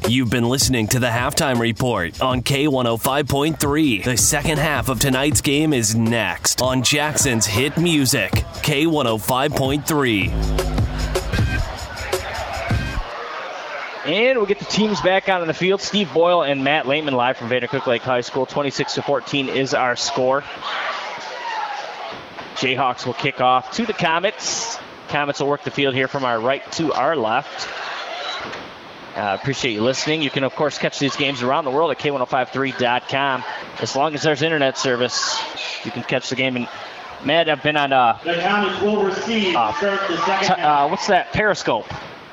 You've been listening to the Halftime Report on K105.3. The second half of tonight's game is next on Jackson's hit music, K105.3. And we'll get the teams back out on the field. Steve Boyle and Matt Lehman live from Vandercook Lake High School. 26-14 is our score. Jayhawks will kick off to the Comets. Comets will work the field here from our right to our left. Appreciate you listening. You can, of course, catch these games around the world at K1053.com. As long as there's internet service, you can catch the game. And Matt, I've been on the Comets will receive start the second half. What's that? Periscope.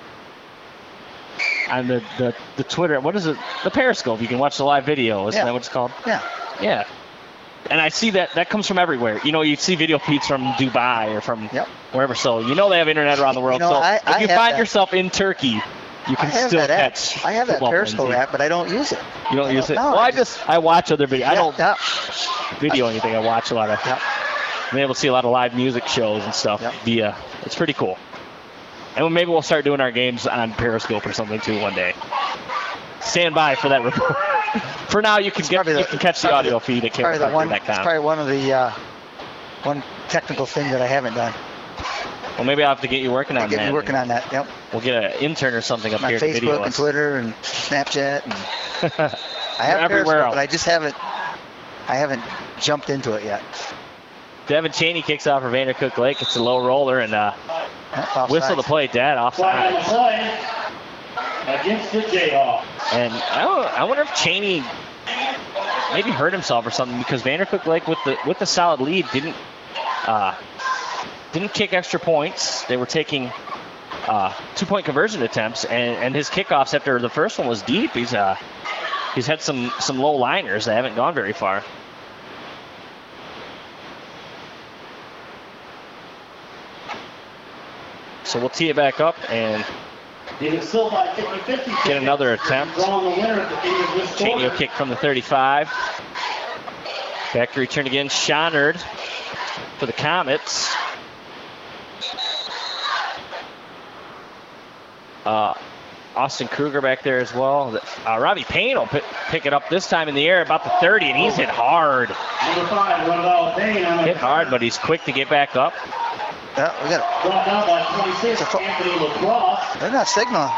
On the Twitter. What is it? The Periscope. You can watch the live video. Isn't that what it's called? Yeah. Yeah. And I see that comes from everywhere. You know, you see video feeds from Dubai or from wherever. So you know they have internet around the world. You know, so if you find that. yourself in Turkey, you can still catch. I have that Periscope app, but I don't use it. You don't use it? No, well, I watch other videos. I don't video Yeah. anything. I watch a lot of. I'm able to see a lot of live music shows and stuff via. It's pretty cool. And maybe we'll start doing our games on Periscope or something too one day. Stand by for that report. For now, you can catch the audio feed at K105.com. It's probably one of the one technical thing that I haven't done. Well, maybe I'll have to get you working on that. Get me working on that. Yep. We'll get an intern or something up on here to video Facebook and us. Twitter and Snapchat. And I have everywhere Periscope, else. but I haven't jumped into it yet. Devin Cheney kicks off for Vandercook Lake. It's a low roller and whistle to play dead offside. Against the Jayhawks. And I wonder if Cheney maybe hurt himself or something, because Vandercook Lake with the solid lead didn't kick extra points. They were taking 2-point conversion attempts, and his kickoffs after the first one was deep. He's had some low liners that haven't gone very far. So we'll tee it back up and get another attempt. Cheney will kick from the 35. Back to return again, Schonard for the Comets. Austin Kruger back there as well. Robbie Payne will pick it up this time in the air about the 30, and he's hit hard. Hit hard, but he's quick to get back up. Yeah, we got it. Brought down by 26, Anthony LaCrosse. They're not signaling.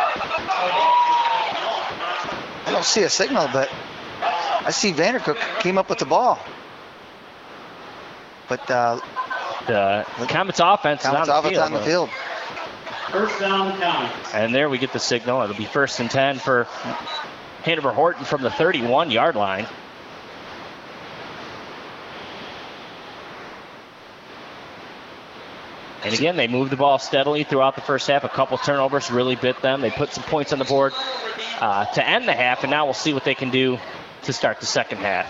I don't see a signal, but I see Vandercook came up with the ball. But the Comets offense is on the field. First down, Comets. And there we get the signal. It'll be 1st and 10 for Hanover Horton from the 31-yard line. And again, they moved the ball steadily throughout the first half. A couple turnovers really bit them. They put some points on the board to end the half, and now we'll see what they can do to start the second half.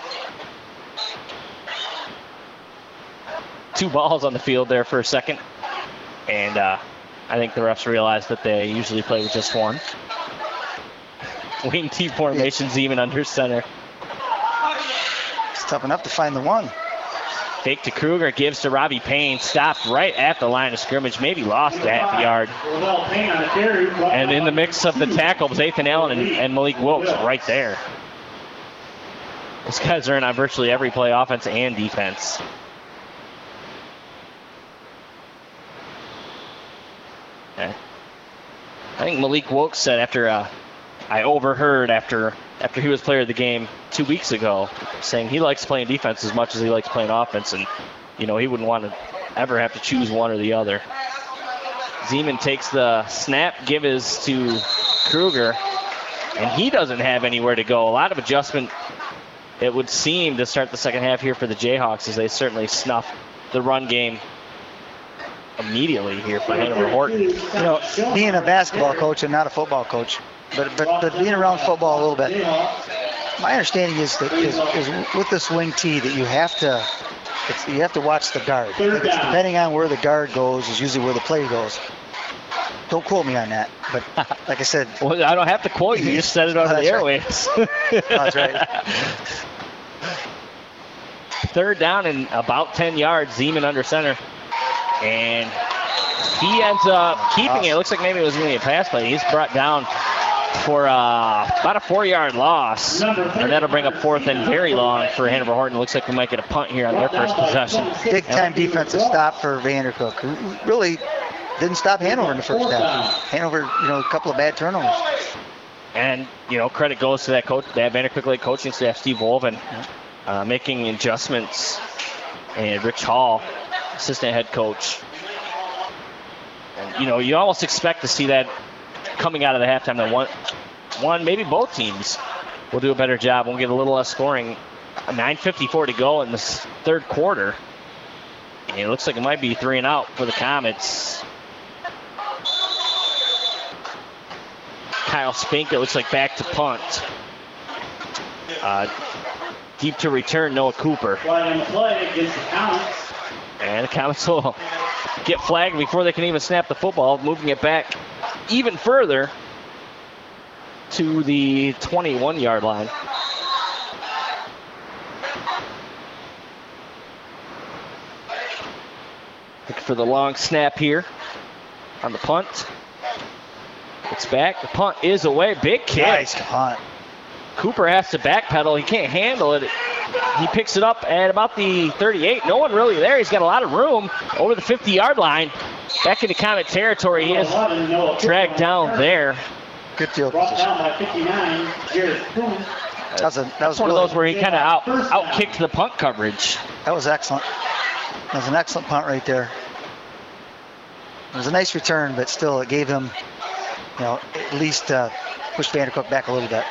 2 balls on the field there for a second, and I think the refs realized that they usually play with just one. Wing T formations even under center. It's tough enough to find the one. Fake to Kruger, gives to Robbie Payne, stopped right at the line of scrimmage, maybe lost a half a yard. And in the mix of the tackle was Ethan Allen and Malik Wilkes right there. Those guys are in on virtually every play, offense and defense. Okay. I think Malik Wilkes said I overheard after he was player of the game 2 weeks ago, saying he likes playing defense as much as he likes playing offense, and he wouldn't want to ever have to choose one or the other. Zeman takes the snap, give is to Kruger, and he doesn't have anywhere to go. A lot of adjustment, it would seem, to start the second half here for the Jayhawks, as they certainly snuff the run game immediately here for Hanover Horton. Being a basketball coach and not a football coach, but being around football a little bit, my understanding is with this wing tee that you have to watch the guard. Depending on where the guard goes is usually where the play goes. Don't quote me on that, but like I said, well, I don't have to quote you. You just said it on the airwaves. That's right. 3rd down and about 10 yards. Zeman under center, and he ends up keeping it. It looks like maybe it was going to be a pass play. He's brought down for about a 4-yard loss. And that'll bring up 4th and very long for Hanover Horton. Looks like we might get a punt here on their first possession. Big time defensive stop for Vandercook, who really didn't stop Hanover in the first half. Hanover, a couple of bad turnovers. And, credit goes to that coach, that Vandercook Lake coaching staff, Steve Wolven, making adjustments. And Rich Hall, assistant head coach. And, you almost expect to see that coming out of the halftime that one, maybe both teams will do a better job. We'll get a little less scoring. 9:54 to go in the third quarter. And it looks like it might be 3 and out for the Comets. Kyle Spink, it looks like back to punt. Deep to return, Noah Cooper. Flag on play against the Comets. And the Comets will get flagged before they can even snap the football, moving it back even further to the 21-yard line. Looking for the long snap here on the punt. It's back. The punt is away. Big kick. Nice punt. Cooper has to backpedal. He can't handle it. He picks it up at about the 38. No one really there. He's got a lot of room over the 50-yard line. Back into Comet territory. He is dragged down there. Good field Brought position. down by 59, Jared Coon. That was one of really- those where he kind of out-kicked the punt coverage. That was excellent. That was an excellent punt right there. It was a nice return, but still it gave him, at least pushed Vandercook back a little bit.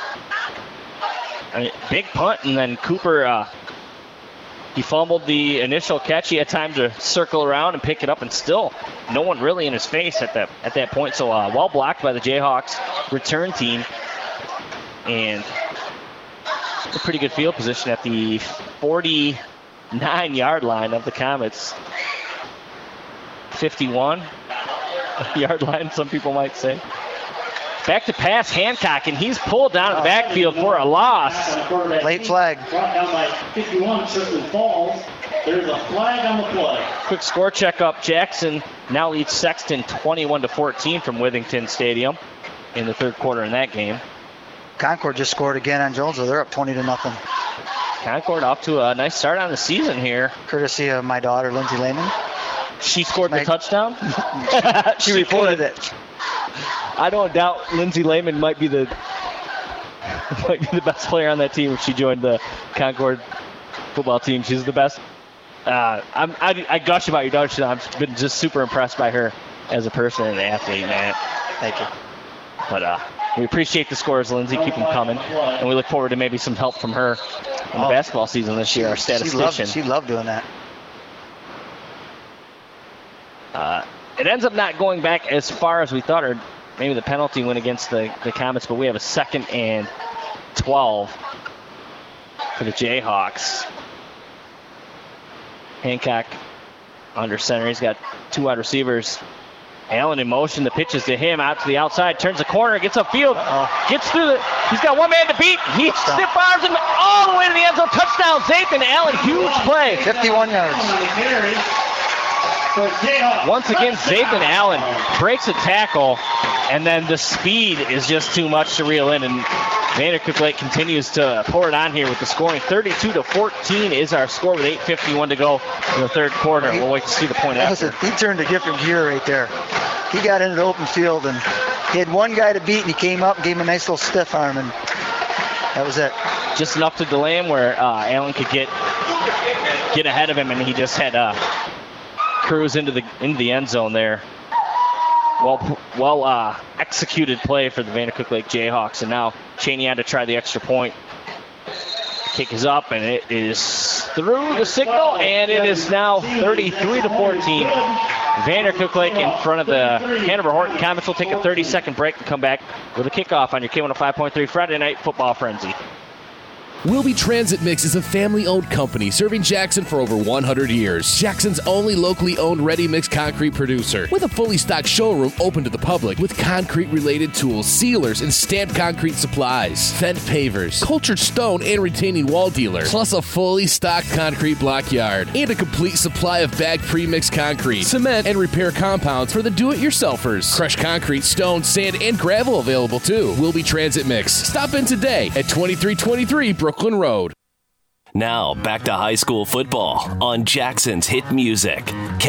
I mean, big punt, and then Cooper, he fumbled the initial catch. He had time to circle around and pick it up, and still no one really in his face at that point. So well blocked by the Jayhawks return team, and a pretty good field position at the 49-yard line of the Comets. 51-yard line, some people might say. Back to pass, Hancock, and he's pulled down in the backfield for a loss. Late flag. Brought down by 51, Tristan Falls. There's a flag on the play. Quick score check up. Jackson now leads Sexton 21-14 from Withington Stadium in the third quarter in that game. Concord just scored again on Jonesville. They're up 20-0. Concord off to a nice start on the season here. Courtesy of my daughter, Lindsay Lehman. She scored the touchdown? She reported it. I don't doubt Lindsay Lehman might be the best player on that team if she joined the Concord football team. She's the best. I gush about your daughter. I've been just super impressed by her as a person and an athlete, man. Thank you. But we appreciate the scores, Lindsay. Keep them coming. And we look forward to maybe some help from her in the basketball season this year, our statistician. She loved doing that. It ends up not going back as far as we thought, or maybe the penalty went against the Comets, but we have a 2nd and 12 for the Jayhawks. Hancock under center. He's got 2 wide receivers. Allen in motion. The pitch is to him out to the outside. Turns the corner. Gets upfield. Gets through He's got one man to beat. He stiff arms him all the way to the end zone. Touchdown, Zathan Allen. Huge play. 51 yards. Once again, Zathan Allen breaks a tackle, and then the speed is just too much to reel in, and Vandercook Lake continues to pour it on here with the scoring. 32-14 is our score with 8:51 to go in the third quarter. We'll wait to see the point after. He turned a different gear right there. He got into the open field, and he had one guy to beat, and he came up and gave him a nice little stiff arm, and that was it. Just enough to delay him where Allen could get ahead of him, and he just had cruise into the end zone there. Well executed play for the Vandercook Lake Jayhawks, and now Cheney had to try the extra point. Kick is up, and it is through the signal, and it is now 33-14. Vandercook Lake in front of the Hanover Horton Comets. Will take a 30-second break and come back with a kickoff on your K105.3 Friday Night Football Frenzy. Wilby Transit Mix is a family-owned company serving Jackson for over 100 years. Jackson's only locally owned ready-mix concrete producer, with a fully stocked showroom open to the public with concrete-related tools, sealers, and stamped concrete supplies, Fendt pavers, cultured stone and retaining wall dealer, plus a fully stocked concrete block yard, and a complete supply of bagged pre-mixed concrete, cement, and repair compounds for the do-it-yourselfers. Crushed concrete, stone, sand, and gravel available too. Wilby Transit Mix. Stop in today at 2323 Brooklyn Road. Now, back to high school football on Jackson's Hit Music,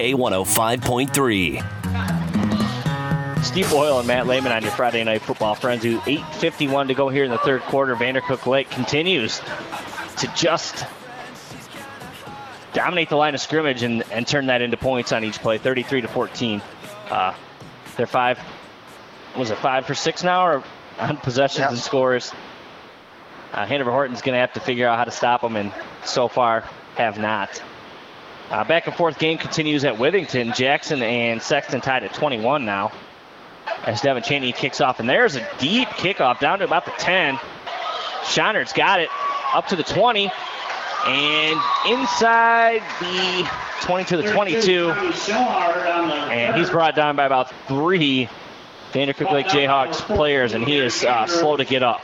K105.3. Steve Boyle and Matt Lehman on your Friday Night Football Frenzy. 8:51 to go here in the third quarter. Vandercook Lake continues to just dominate the line of scrimmage and turn that into points on each play, 33-14. They're 5 for 6 now, or on possessions and scores. Hanover Horton's going to have to figure out how to stop them, and so far have not. Back and forth game continues at Withington. Jackson and Sexton tied at 21 now, as Devin Cheney kicks off, and there's a deep kickoff down to about the 10. Schonard's got it up to the 20, and inside the 20 to the 22, and he's brought down by about 3 Vandercook Lake Jayhawks players, and he is slow to get up.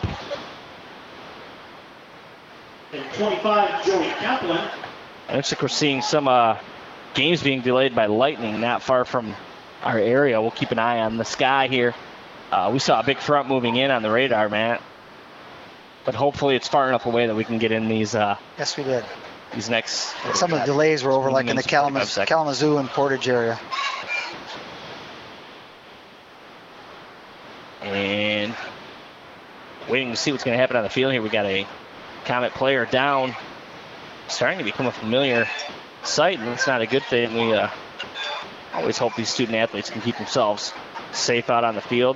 25, Joey Kaplan. It looks like we're seeing some games being delayed by lightning not far from our area. We'll keep an eye on the sky here. We saw a big front moving in on the radar, Matt. But hopefully it's far enough away that we can get in these. Yes, we did. These next. Some of the delays were over like in the Kalamazoo and Portage area. And waiting to see what's going to happen on the field here. We got a Comet player down, starting to become a familiar sight, and that's not a good thing. We always hope these student athletes can keep themselves safe out on the field.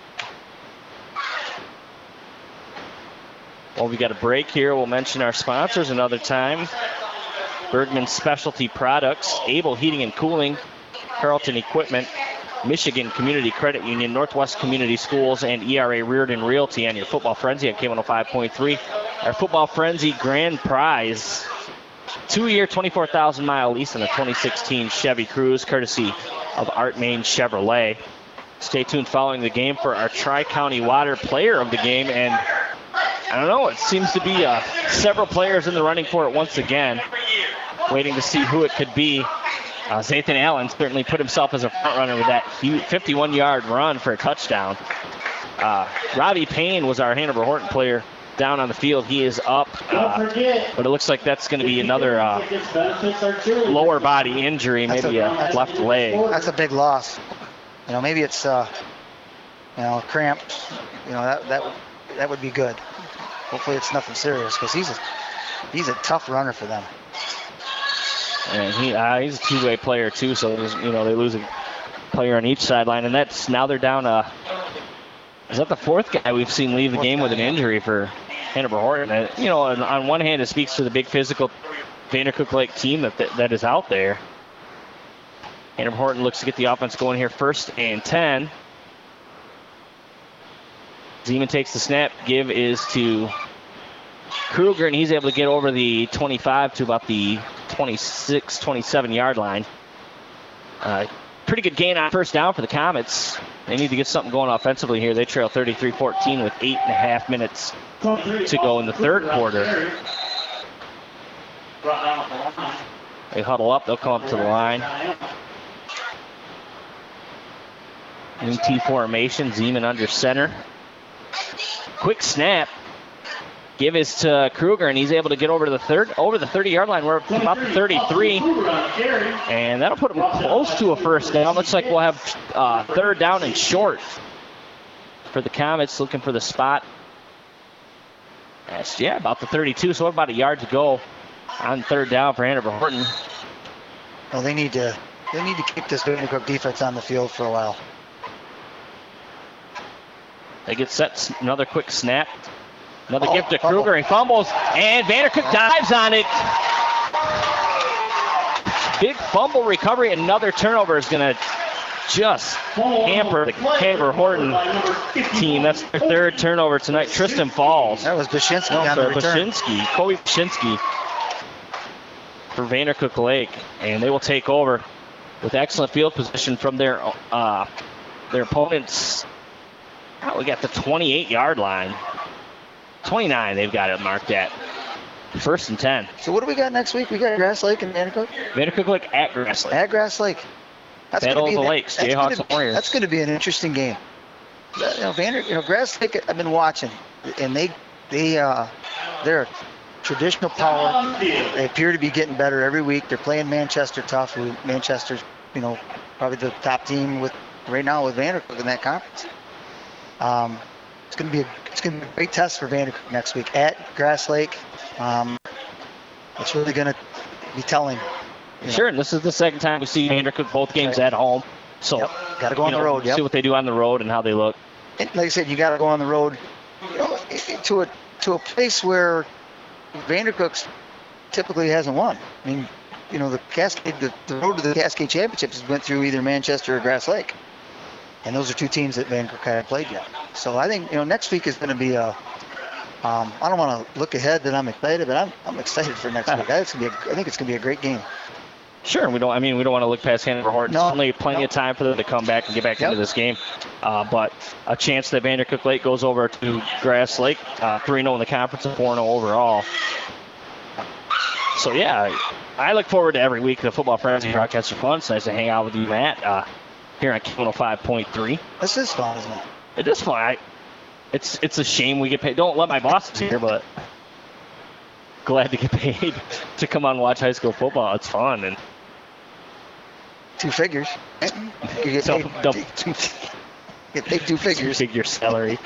Well, we got a break here. We'll mention our sponsors another time. Bergman Specialty Products, Able Heating and Cooling, Carlton Equipment, Michigan Community Credit Union, Northwest Community Schools, and ERA Reardon Realty on your Football Frenzy at K105.3. Our Football Frenzy grand prize, 2-year, 24,000-mile lease on a 2016 Chevy Cruze, courtesy of Art Main Chevrolet. Stay tuned following the game for our Tri-County Water Player of the Game, and I don't know, it seems to be several players in the running for it once again. Waiting to see who it could be. Zathan Allen certainly put himself as a front runner with that 51-yard run for a touchdown. Robbie Payne was our Hanover Horton player down on the field. He is up, but it looks like that's going to be another lower body injury, maybe a left leg. That's a big loss. Maybe it's cramps. That would be good. Hopefully it's nothing serious, because he's a tough runner for them. And he's a two-way player too, so they lose a player on each sideline, and now they're down. Is that the fourth guy we've seen leave the game with an injury for Hanover Horton? And, on one hand, it speaks to the big physical Vandercook Lake team that is out there. Hanover Horton looks to get the offense going here, 1st and 10. Zeman takes the snap. Give is to Kruger, and he's able to get over the 25 to about the 26, 27-yard line. Pretty good gain on first down for the Comets. They need to get something going offensively here. They trail 33-14 with 8.5 minutes to go in the third quarter. They huddle up. They'll come up to the line. New T formation. Zeman under center. Quick snap. Give is to Kruger, and he's able to get over the 30-yard line. We're about the 33, and that'll put him close to a first down. Looks like we'll have 3rd down and short for the Comets, looking for the spot. About the 32, so about a yard to go on 3rd down for Hanover Horton. Well, they need to keep this Vandercook defense on the field for a while. They get set. Another quick snap. Another gift to Kruger. He fumbles, and Vandercook dives on it. Big fumble recovery. Another turnover is going to just hamper the Hanover Horton team. That's their third turnover tonight. Tristan Falls. That was Bashinsky on the return. Kobe Bashinsky for Vandercook Lake. And they will take over with excellent field position from their opponents. We got the 28-yard line. 29 they've got it marked at. 1st and 10. So what do we got next week? We got Grass Lake and Vandercook? Vandercook Lake at Grass Lake. At Grass Lake. Battle of the Lakes, Jayhawks and Warriors. That's going to be an interesting game. Grass Lake, I've been watching, and they're a traditional power. They appear to be getting better every week. They're playing Manchester tough. Manchester's, probably the top team right now with Vandercook in that conference. It's going to be a great test for Vandercook next week at Grass Lake. It's really going to be telling. Sure, and this is the second time we see Vandercook both games at home. So, got to go on the road. See what they do on the road and how they look. And like I said, you got to go on the road to a place where Vandercook typically hasn't won. I mean, the Cascade, the road to the Cascade Championships went through either Manchester or Grass Lake, and those are two teams that Vandercook haven't played yet. So I think next week is going to be a. I don't want to look ahead that I'm excited, but I'm excited for next week. I think it's going to be a great game. Sure, we don't want to look past Hanover Horton. No, only plenty of time for them to come back and get back into this game. But a chance that Vandercook Lake goes over to Grass Lake, 3-0 in the conference and 4-0 overall. So yeah, I look forward to every week the Football Frenzy broadcast are fun. It's nice to hang out with you, Matt, here on K105.3. This is fun, isn't it? It is fun. It's a shame we get paid. Don't let my bosses here, but glad to get paid to come on and watch high school football. It's fun and. 2 figures. You get paid, get paid 2 figures. 2-figure salary.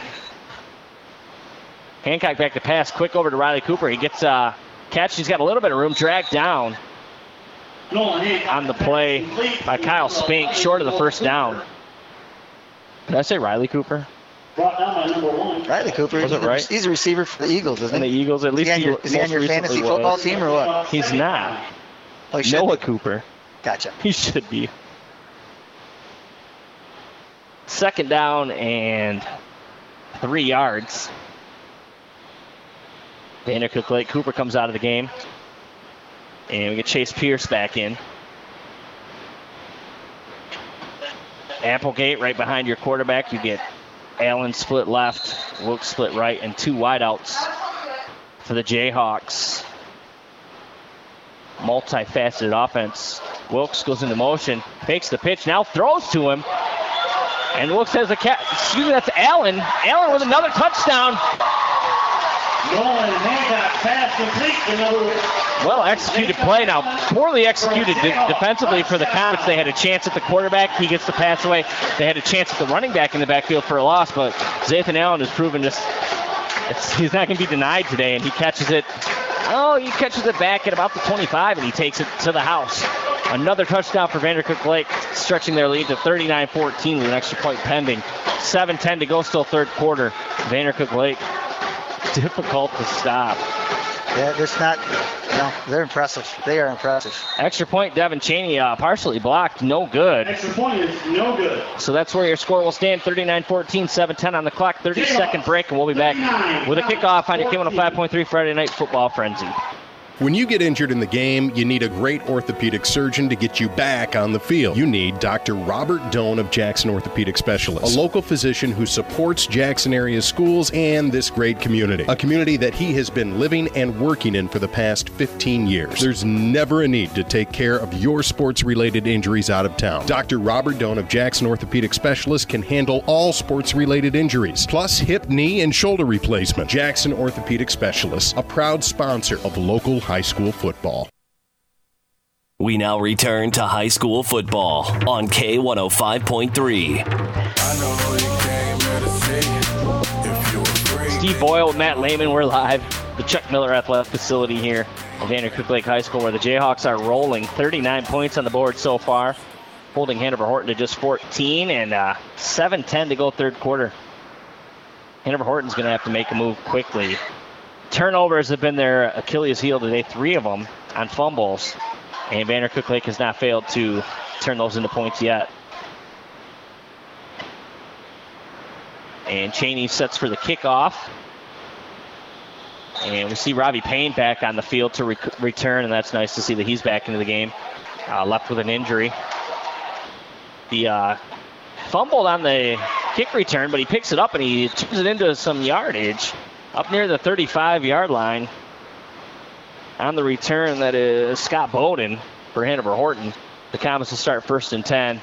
Hancock back to pass. Quick over to Riley Cooper. He gets catch. He's got a little bit of room. Dragged down on the play by Kyle Spink. Short of the first down. Did I say Riley Cooper? Brought down by number 1. Riley Cooper. Was it right? He's a receiver for the Eagles, isn't he? And the Eagles, at least is he on your fantasy football team or what? He's not. Noah Cooper. Gotcha. He should be. 2nd down and 3 yards. Vandercook Lake. Cooper comes out of the game. And we get Chase Pierce back in. Applegate right behind your quarterback. You get Allen split left, Wilkes split right, and 2 wideouts for the Jayhawks. Multifaceted offense. Wilkes goes into motion, fakes the pitch, now throws to him. And Wilkes has that's Allen. Allen with another touchdown. Nolan Hancock pass complete. Well executed play now. Poorly executed defensively for the Comets. They had a chance at the quarterback. He gets the pass away. They had a chance at the running back in the backfield for a loss, but Zathan Allen has proven he's not going to be denied today, and he catches it. He catches it back at about the 25, and he takes it to the house. Another touchdown for Vandercook Lake, stretching their lead to 39-14 with an extra point pending. 7:10 to go, still third quarter. Vandercook Lake, difficult to stop. Yeah, they're impressive. They are impressive. Extra point, Devin Cheney partially blocked, no good. Extra point is no good. So that's where your score will stand, 39-14, 7:10 on the clock, 30-second break, and we'll be back with a kickoff on your K105.3 Friday Night Football Frenzy. When you get injured in the game, you need a great orthopedic surgeon to get you back on the field. You need Dr. Robert Doan of Jackson Orthopedic Specialists, a local physician who supports Jackson area schools and this great community, a community that he has been living and working in for the past 15 years. There's never a need to take care of your sports-related injuries out of town. Dr. Robert Doan of Jackson Orthopedic Specialists can handle all sports-related injuries, plus hip, knee, and shoulder replacement. Jackson Orthopedic Specialists, a proud sponsor of local high school football. We now return to high school football on K105.3. Steve Boyle with Matt Lehman. We're live at the Chuck Miller Athletic Facility here at Vandercook Lake High School, where the Jayhawks are rolling. 39 points on the board so far, holding Hanover Horton to just 14, and 7:10 to go third quarter. Hanover Horton's going to have to make a move quickly. Turnovers have been their Achilles heel today, 3 of them on fumbles. And Vandercook Lake has not failed to turn those into points yet. And Cheney sets for the kickoff. And we see Robbie Payne back on the field to return, and that's nice to see that he's back into the game. Left with an injury. He fumbled on the kick return, but he picks it up and he turns it into some yardage up near the 35-yard line. On the return, that is Scott Bowden for Hanover Horton. The Comets will start 1st and 10.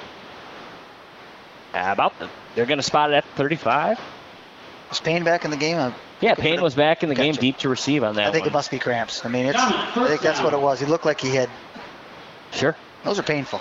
They're going to spot it at 35. Is Payne back in the game? Yeah, Payne was back in the game, deep to receive on that I think one. it must be cramps. I mean, I think that's what it was. He looked like he had. Sure. Those are painful.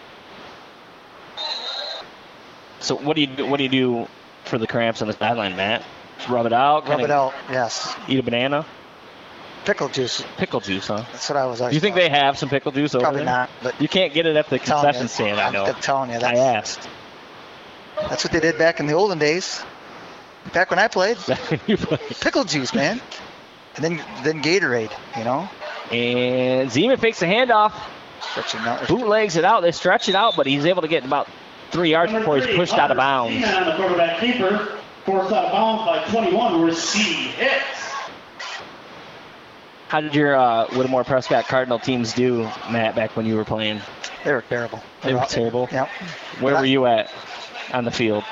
So what do you do for the cramps on the sideline, Matt? Just rub it out? Rub it out, yes. Eat a banana? Pickle juice. Pickle juice, huh? That's what I was always Do you think they have some pickle juice over Probably there? not, but you can't get it at the concession stand, I know. I'm telling you. I asked. That's what they did back in the olden days. Back when I played. You played. Pickle juice, man. And then Gatorade, you know. And Zeman fakes the handoff. Bootlegs it out. They stretch it out, but he's able to get about 3 yards before he's pushed out of bounds. The quarterback keeper forced out of bounds by 21. Receive hits. How did your Whittemore Prescott Cardinal teams do, Matt, back when you were playing? They were terrible. They were terrible? Yep. Where were you at on the field?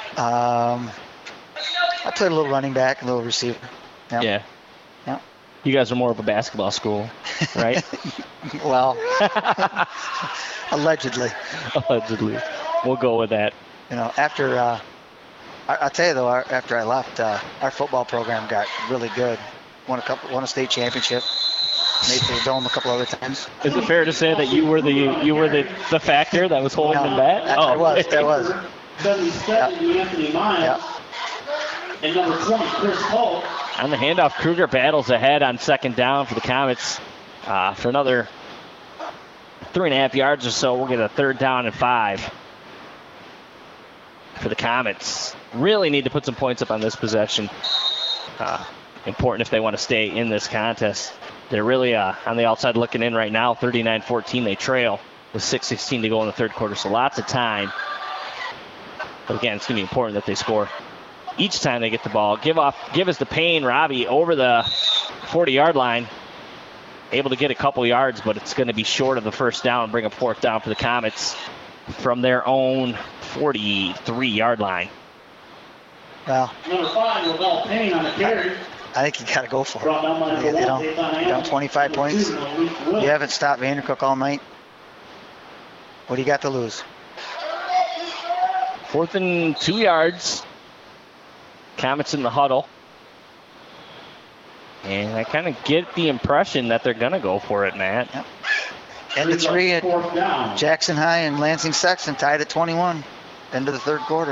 I played a little running back, a little receiver. Yep. Yeah. Yep. You guys are more of a basketball school, right? Well, allegedly. Allegedly. We'll go with that. You know, after, I'll tell you though, after I left, our football program got really good. Won a state championship. Made the Dome a couple other times. Is it fair to say that you were the factor that was holding them back? I was. 77, Anthony Miles. Yep. And number 20, Chris Polk. On the handoff, Kruger battles ahead on 2nd down for the Comets. For another 3.5 yards or so, we'll get a 3rd down and 5 for the Comets. Really need to put some points up on this possession. Important if they want to stay in this contest. They're really on the outside looking in right now. 39-14, they trail with 6:16 to go in the 3rd quarter, so lots of time. But again, it's going to be important that they score each time they get the ball. Give us the Payne. Robbie over the 40-yard line. Able to get a couple yards, but it's going to be short of the 1st down. Bring a 4th down for the Comets from their own 43-yard line. Well, Number 5, Lavelle Payne on the carry. I think you got to go for Brought down by it. Down 25 points. You haven't stopped Vandercook all night. What do you got to lose? 4th and 2 yards. Comets in the huddle. And I kind of get the impression that they're going to go for it, Matt. Yep. End of 3 at Jackson High and Lansing Sexton tied at 21. End of the 3rd quarter.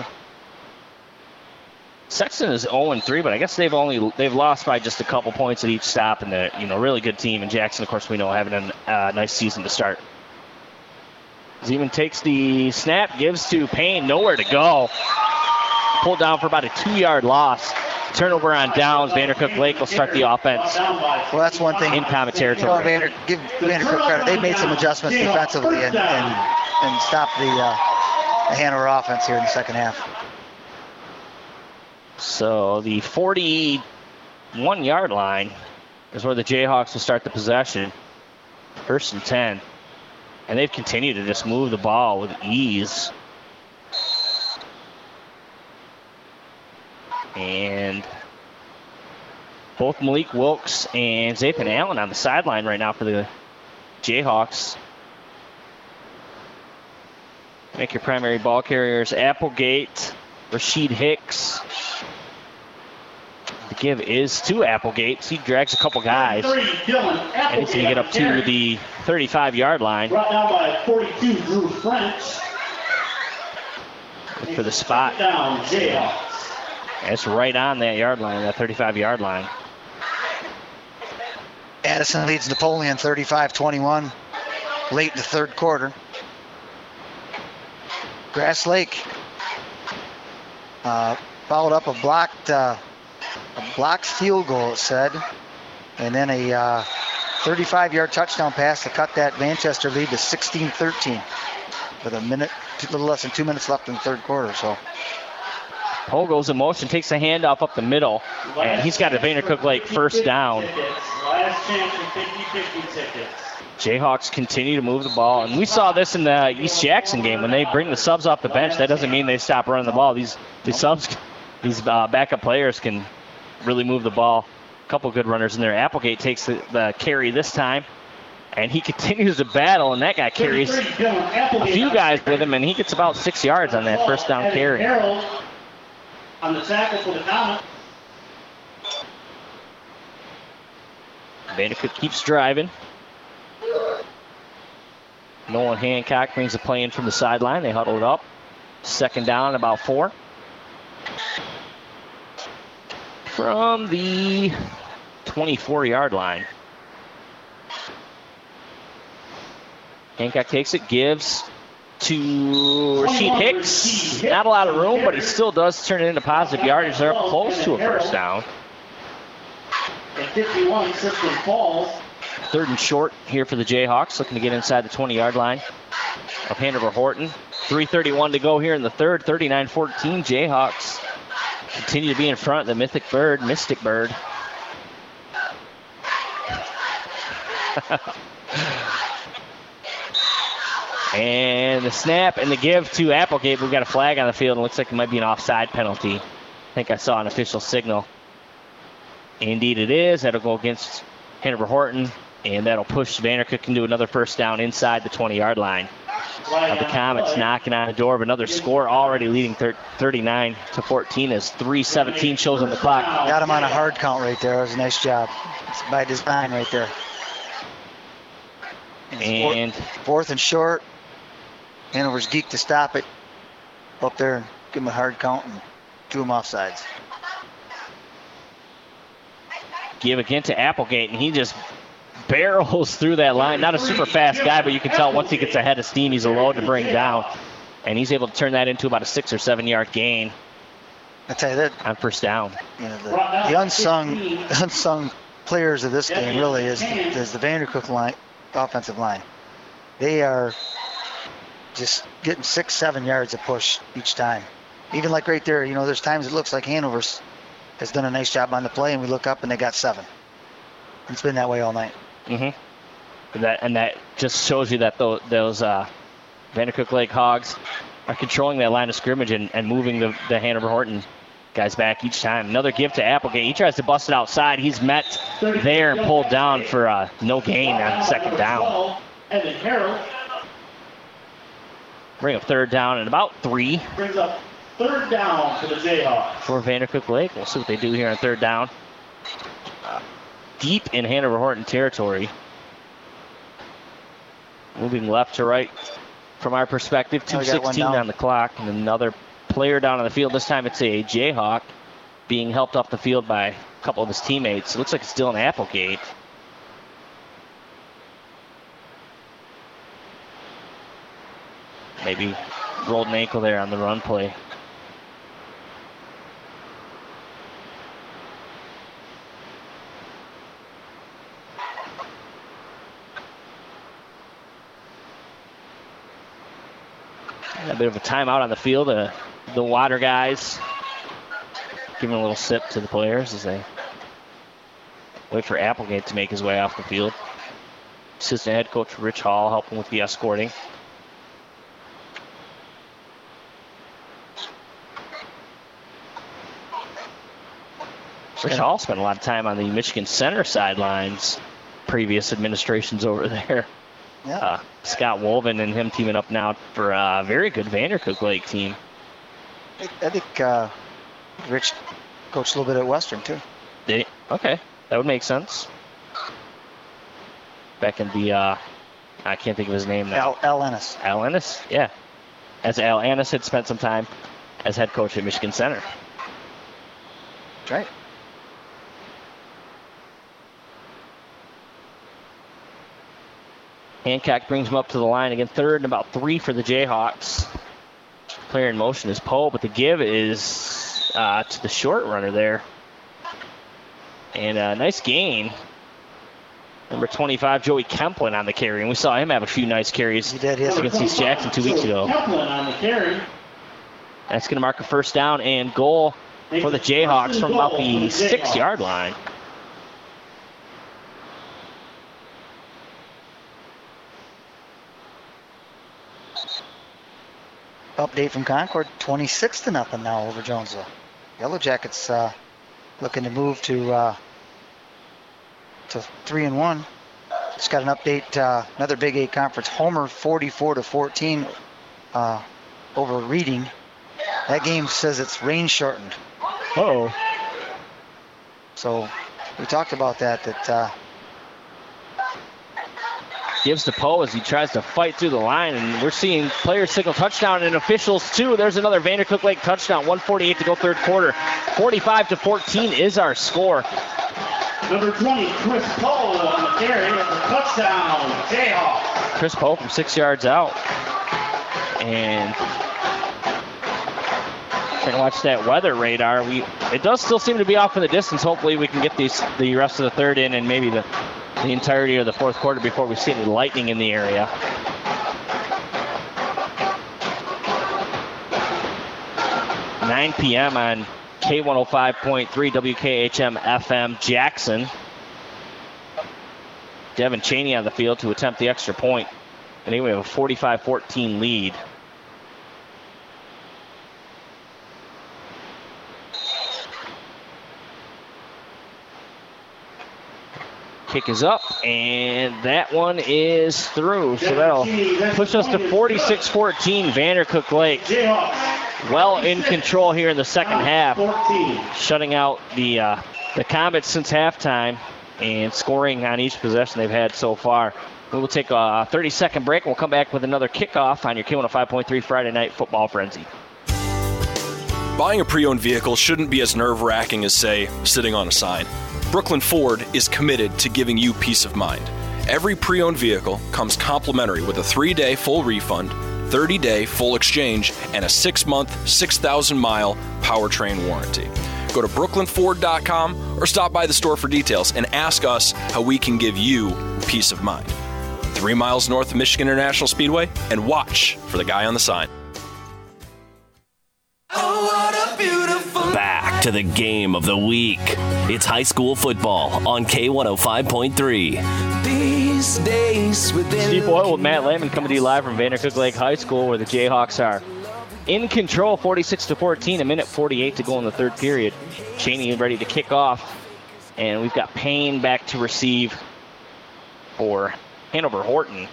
Sexton is 0-3, but I guess they've lost by just a couple points at each stop, and they're really good team. And Jackson, of course, we know having a nice season to start. Zeman takes the snap, gives to Payne, nowhere to go. Pulled down for about a 2-yard loss. Turnover on downs. Vandercook Lake will start the offense. Well, that's one thing. In Comet territory. Give Vandercook credit. They've made some adjustments defensively and stopped the Hanover offense here in the 2nd half. So the 41-yard line is where the Jayhawks will start the possession. 1st and 10. And they've continued to just move the ball with ease. And both Malik Wilkes and Zapin Allen on the sideline right now for the Jayhawks. Make your primary ball carriers Applegate, Rasheed Hicks. The give is to Applegate. He drags a couple guys. And he's going to get up to the 35-yard line. Brought down by 42, Drew French. Look for the spot. Down, Jayhawks. It's right on that yard line, that 35-yard line. Addison leads Napoleon 35-21 late in the 3rd quarter. Grass Lake followed up a blocked field goal, it said, and then a 35-yard touchdown pass to cut that Manchester lead to 16-13 with a little less than 2 minutes left in the 3rd quarter. So Poe goes in motion, takes the handoff up the middle, and he's got a Vandercook Lake first down. Last chance for 50-50 tickets. Jayhawks continue to move the ball, and we saw this in the East Jackson game. When they bring the subs off the bench, that doesn't mean they stop running the ball. These subs, these backup players can really move the ball. A couple good runners in there. Applegate takes the carry this time, and he continues to battle, and that guy carries a few guys with him, and he gets about 6 yards on that first down carry. Harold on the tackle for the Comet. Vandercook keeps driving. Nolan Hancock brings the play in from the sideline. They huddle it up. Second down, about 4. From the 24-yard line. Hancock takes it, gives to Rasheed Hicks. Not a lot of room, but he still does turn it into positive yardage. They're up close to a first down. And 51, Tristan Falls. 3rd and short here for the Jayhawks, looking to get inside the 20-yard line of Hanover Horton. 3:31 to go here in the third. 39-14. Jayhawks continue to be in front. The Mystic Bird. And the snap and the give to Applegate. We've got a flag on the field. It looks like it might be an offside penalty. I think I saw an official signal. Indeed it is. That'll go against Hanover Horton. And that'll push Vandercook into another first down inside the 20-yard line. Of the Comets knocking on the door of another score, already leading 39-14 as 3:17 shows on the clock. Got him on a hard count right there. That was a nice job. It's by design right there. And 4th and short. Hanover's geeked to stop it. Up there and give him a hard count and threw him offsides. Give again to Applegate, and he just barrels through that line. Not a super fast guy, but you can tell once he gets ahead of steam, he's a load to bring down. And he's able to turn that into about a 6 or 7 yard gain. I tell you that on first down. You know, the unsung players of this game really is the Vandercook line, offensive line. They are just getting 6-7 yards of push each time. Even like right there, you know, there's times it looks like Hanover has done a nice job on the play, and we look up and they got 7. It's been that way all night. Mm-hmm. That just shows you that those Vandercook Lake Hogs are controlling that line of scrimmage and moving the Hanover Horton guys back each time. Another give to Applegate. He tries to bust it outside. He's met there and pulled down for no gain on second down. Evan Harold. Bring up third down and about 3. Brings up 3rd down for the Jayhawks. For Vandercook Lake. We'll see what they do here on 3rd down. Deep in Hanover Horton territory. Moving left to right from our perspective. 2:16 on the clock. And another player down on the field. This time it's a Jayhawk being helped off the field by a couple of his teammates. It looks like it's Dylan Applegate. Maybe rolled an ankle there on the run play. A bit of a timeout on the field. The Water guys giving a little sip to the players as they wait for Applegate to make his way off the field. Assistant head coach Rich Hall helping with the escorting. Rich Hall spent a lot of time on the Michigan Center sidelines, previous administrations over there. Yeah. Scott Wolven and him teaming up now for a very good Vandercook Lake team. I think Rich coached a little bit at Western, too. Okay, that would make sense. Back in the, I can't think of his name now. Al Ennis. Al Ennis, yeah. As Al Ennis had spent some time as head coach at Michigan Center. That's right. Hancock brings him up to the line again. 3rd and about 3 for the Jayhawks. Player in motion is Poe, but the give is to the short runner there. And a nice gain. Number 25, Joey Kemplin on the carry. And we saw him have a few nice carries he did, yes. against East Jackson 2 weeks ago. Kemplin on the carry. That's going to mark a first down and goal for the Jayhawks from about the 6-yard line. Update from Concord, 26-0 now over Jonesville. Yellow Jackets looking to move to 3-1. Just got an update, another Big 8 conference. Homer 44-14 over Reading. That game says it's rain shortened. Uh-oh. So we talked about that gives to Poe as he tries to fight through the line, and we're seeing players signal touchdown and officials too. There's another Vandercook Lake touchdown. 1:48 to go third quarter. 45-14 is our score. Number 20, Chris Poe on the carry. That's a touchdown, Jayhawks. Chris Poe from 6 yards out. And we're going to watch that weather radar. It does still seem to be off in the distance. Hopefully we can get the rest of the third in and maybe the entirety of the fourth quarter before we see any lightning in the area. (9 p.m. on K105.3 WKHM FM Jackson. Devin Cheney on the field to attempt the extra point. And anyway, we have a 45-14 lead. Kick is up, and that one is through. So that'll push us to 46-14, Vandercook Lake. Well in control here in the second half, shutting out the Comets since halftime and scoring on each possession they've had so far. We will take a 30-second break, and we'll come back with another kickoff on your K105.3 Friday Night Football Frenzy. Buying a pre-owned vehicle shouldn't be as nerve-wracking as, say, sitting on a sign. Brooklyn Ford is committed to giving you peace of mind. Every pre-owned vehicle comes complimentary with a 3-day full refund, 30-day full exchange, and a 6-month, 6,000-mile powertrain warranty. Go to brooklynford.com or stop by the store for details and ask us how we can give you peace of mind. 3 miles north of Michigan International Speedway, and watch for the guy on the sign. Back to the game of the week. It's high school football on K105.3. These days Steve Boyle with Matt Lehman coming to you live from Vandercook Lake High School, where the Jayhawks are in control, 46-14, a minute 48 to go in the third period. Cheney ready to kick off, and we've got Payne back to receive for Hanover Horton.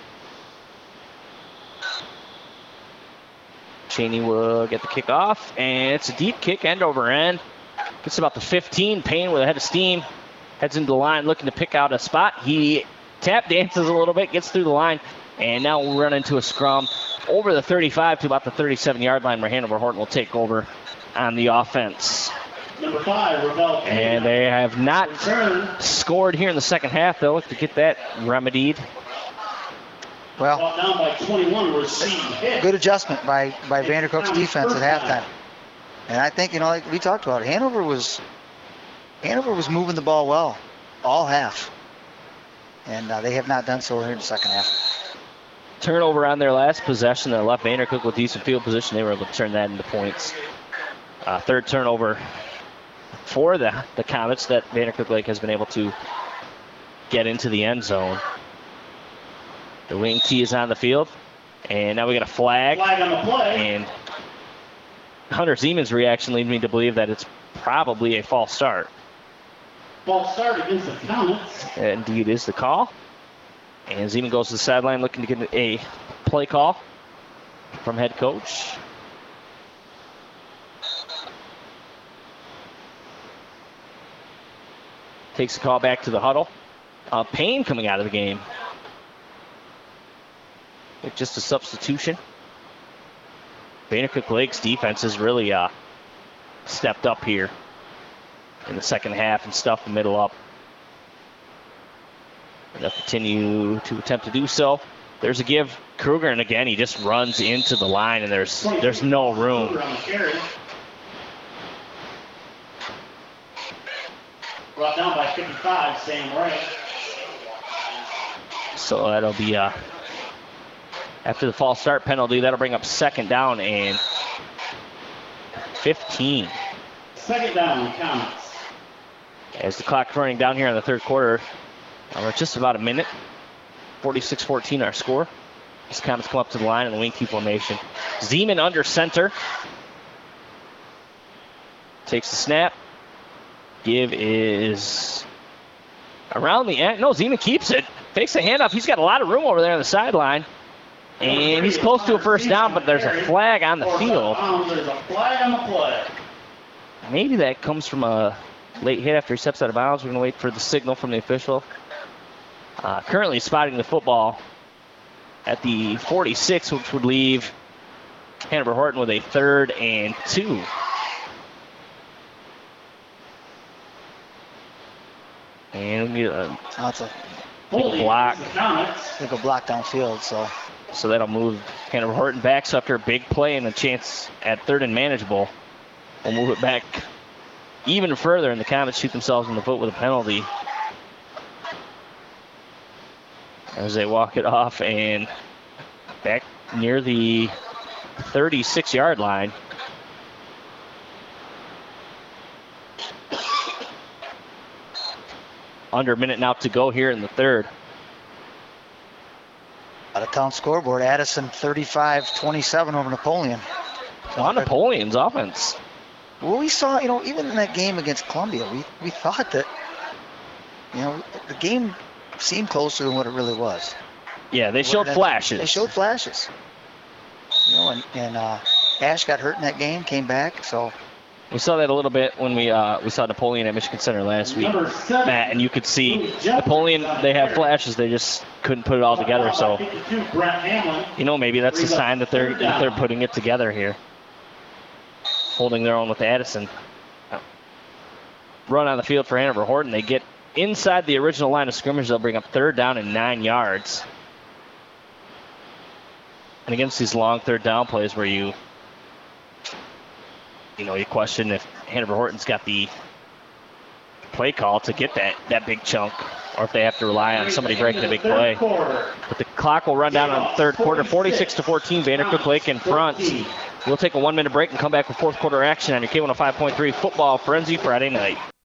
Cheney will get the kick off, and it's a deep kick, end over end. Gets about the 15. Payne with a head of steam heads into the line looking to pick out a spot. He tap dances a little bit, gets through the line, and now we'll run into a scrum over the 35 to about the 37-yard line, where Hanover Horton will take over on the offense. Number 5, Ravel Payne. And they have not scored here in the second half. They'll look to get that remedied. Well, down by 21, good adjustment by Vandercook's defense at halftime. And I think, like we talked about, Hanover was moving the ball well all half. And they have not done so here in the second half. Turnover on their last possession that left Vandercook with decent field position. They were able to turn that into points. Third turnover for the Comets that Vandercook Lake has been able to get into the end zone. The wing tee is on the field, and now we got a flag. Flag on the play. And Hunter Zeman's reaction leads me to believe that it's probably a false start. False start against the Comets. Indeed is the call. And Zeman goes to the sideline looking to get a play call from head coach. Takes the call back to the huddle. Payne coming out of the game. Just a substitution. Vandercook Lake's defense has really stepped up here in the second half and stuffed the middle up. They'll continue to attempt to do so. There's a give. Kruger, and again, he just runs into the line, and there's no room. Brought down by 55, Sam Ray. So that'll be after the false start penalty, that'll bring up second down and 15. Second down, Comets. As the clock running down here in the third quarter, we're just about a minute. 46-14 our score. These Comets come up to the line in the wing T formation. Zeman under center. Takes the snap. Give is around the end. No, Zeman keeps it. Fakes the handoff. He's got a lot of room over there on the sideline. And he's close to a first down, but there's a flag on the field. There's a flag on the play. Maybe that comes from a late hit after he steps out of bounds. We're going to wait for the signal from the official. Currently spotting the football at the 46, which would leave Hanover Horton with a 3rd and 2. And we get a block. They go block downfield, So that'll move Hanover Horton back. So after a big play and a chance at 3rd and manageable, we'll move it back even further, and the Comets shoot themselves in the foot with a penalty as they walk it off and back near the 36-yard line. Under a minute now to go here in the third. Out of town scoreboard, Addison 35-27 over Napoleon. On Napoleon's offense. Well, we saw, even in that game against Columbia, we thought that, the game seemed closer than what it really was. Yeah, they showed flashes. They showed flashes. And Ash got hurt in that game, came back, so. We saw that a little bit when we saw Napoleon at Michigan Center last week, Matt, and you could see Napoleon, they have flashes, they just couldn't put it all together, so maybe that's a sign that they're putting it together here. Holding their own with Addison. Run on the field for Hanover Horton. They get inside the original line of scrimmage. They'll bring up 3rd down and 9 yards. And against these long 3rd down plays where you question if Hanover Horton's got the play call to get that big chunk, or if they have to rely on somebody breaking a big play. But the clock will run down on the third quarter, 46-14, Vandercook Lake in front. We'll take a 1-minute break and come back with fourth quarter action on your K105.3 Football Frenzy Friday night.